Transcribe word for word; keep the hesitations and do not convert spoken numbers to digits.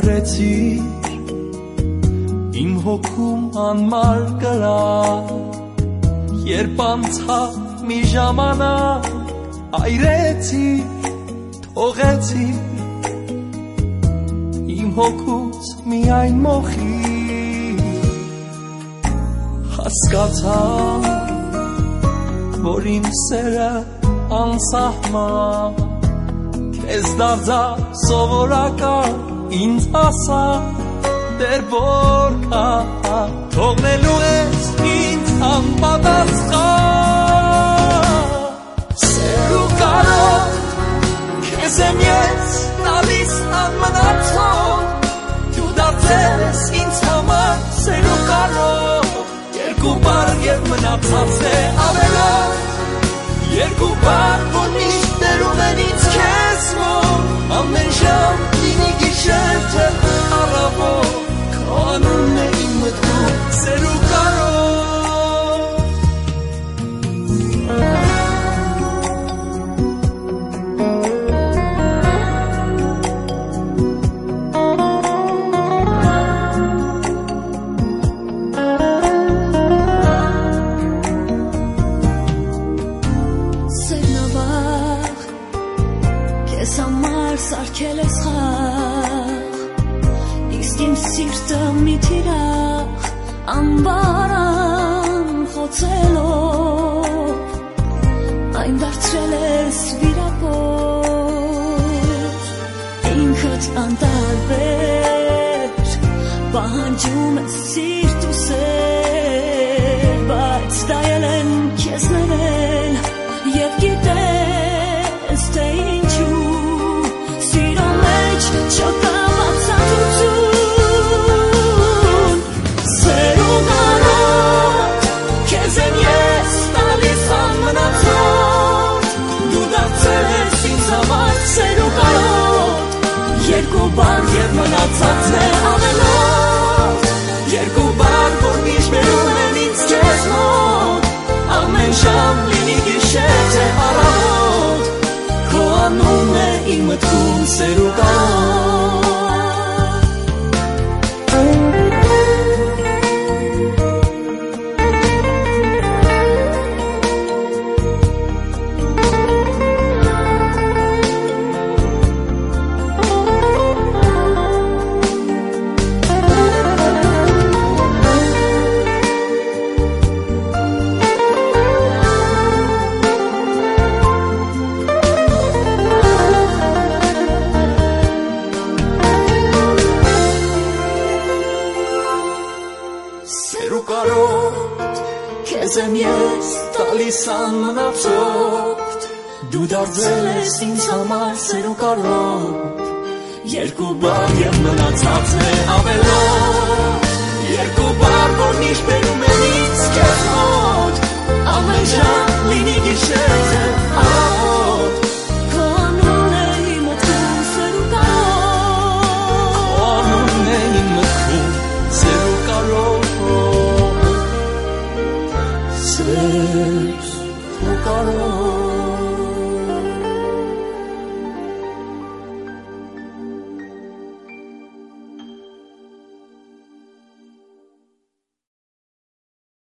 ապրեցիր իմ հոգում անմար կրակ երբ անցավ մի ժամանակ այրեցիր թողեցիր իմ հոգուց միայն մոխիր հասկացա որ իմ սերը անսահման քեզ դարձա սովորական ինձ ասա դեռ որքա թողնելու ես ինձ անպատասխան սեր ու կարոտ քեզ եմ ես տալիս անմնացող դու դարձել ես ինձ համար սեր ու կարոտ երկու բառ և մնացած է ավելորդ երկու բառ որ միշտ ներում են ինձ քեզ մոտ ամեն ժամ լինի գիշեր թե առավոտ քո անունն է իմ մտքում սեր ու սարքել ես խաղ իսկ իմ սիրտը մի թիրախ անբարան խոցելով այն դարձրել ես վիրապոր ինքդ անտարբեր պահանջում ես սիրտ ու սեր բայց տայել են քեզ ներել և գիտես թե ինչու Չկա բացատրություն Սեր ու կարոտ քեզ եմ ես տալիս անմնացող դու դարձել ես ինձ համար սեր ու կարոտ երկու բառ և մնացած է ավելորդ երկու բառ որ միշտ բերում են ինձ քեզ մոտ ամեն ժամ լինի գիշեր թե առավոտ քո անունն է իմ մտքում սեր ու կարոտ Քեզ եմ ես տալիս անմնացող դու դարձել ես ինձ համար սեր ու կարոտ երկու բառ և մնացած է ավելորդ երկու բառ որ միշտ բերում են ինձ քեզ մոտ ամեն ժամ լինի գիշեր թե առավոտ